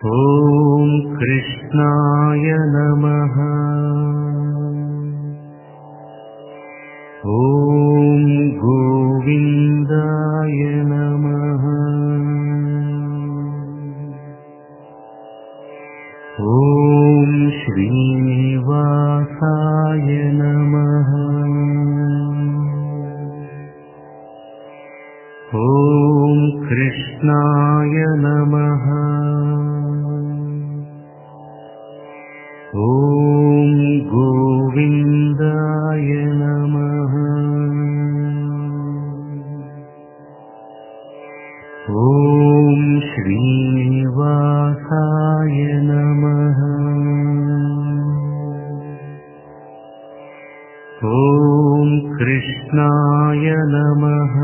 ॐ कृष्णाय नमः। ॐ गोविन्दाय नमः। ॐ श्रीनिवासाय नमः। ॐ कृष्णाय नमः। ॐ गोविन्दाय नमः। ॐ श्रीनिवासाय नमः। ॐ कृष्णाय नमः।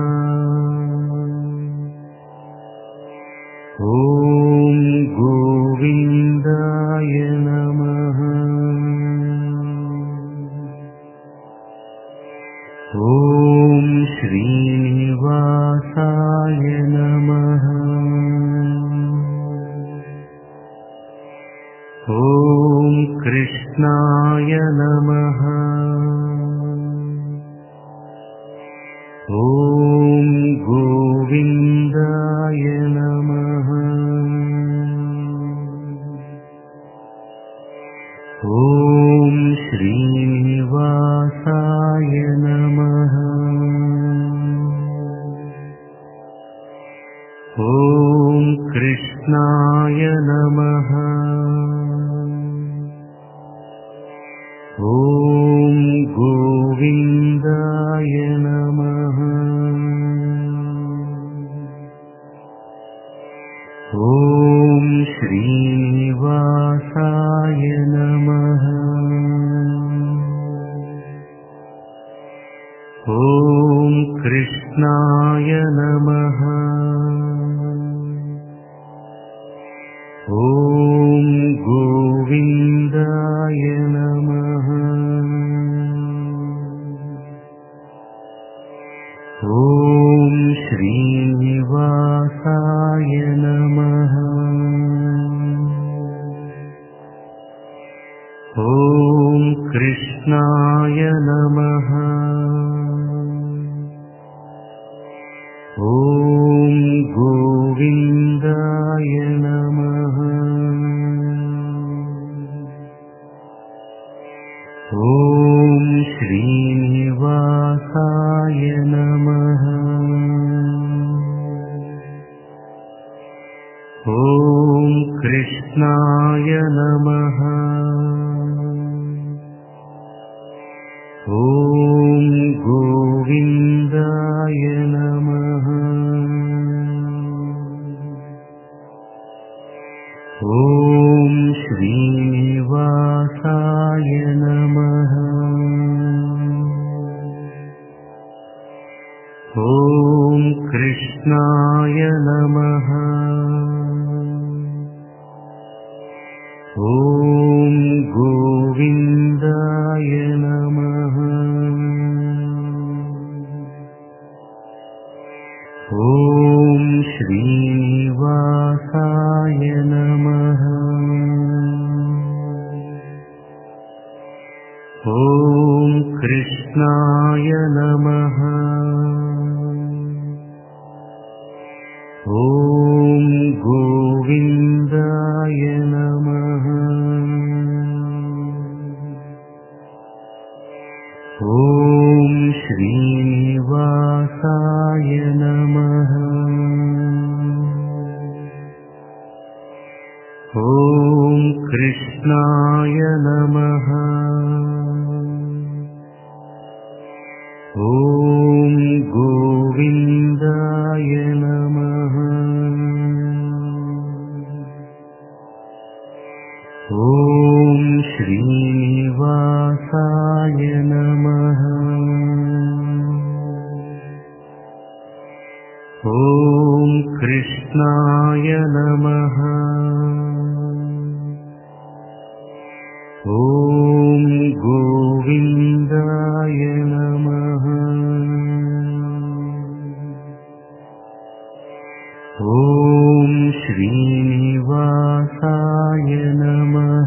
ॐ गोविन्दाय नमः। ॐ श्रीनिवासाय नमः। ॐ कृष्णाय नमः। ॐ गोविन्दाय नमः। ॐ श्रीनिवासाय नमः। ॐ कृष्णाय नमः। ॐ गोविन्दाय नमः। ॐ श्रीनिवासाय नमः। ॐ कृष्णाय नमः। ॐ गोविन्दाय नमः। ॐ श्रीनिवासाय नमः। ॐ कृष्णाय नमः। ॐ गोविन्दाय नमः। ॐ श्रीनिवासाय नमः। ॐ कृष्णाय नमः। ॐ गोविन्दाय नमः। ॐ श्रीनिवासाय नमः। ॐ कृष्णाय नमः। ॐ गोविन्दाय नमः। ॐ श्रीनिवासाय नमः। ॐ कृष्णाय नमः। ॐ गोविन्दाय नमः। ॐ श्रीनिवासाय नमः। ॐ कृष्णाय नमः। ॐ गोविन्दाय नमः। ॐ श्रीनिवासाय नमः। ॐ कृष्णाय नमः। ॐ गोविन्दाय नमः। ॐ श्रीनिवासाय व्यासाय नमः।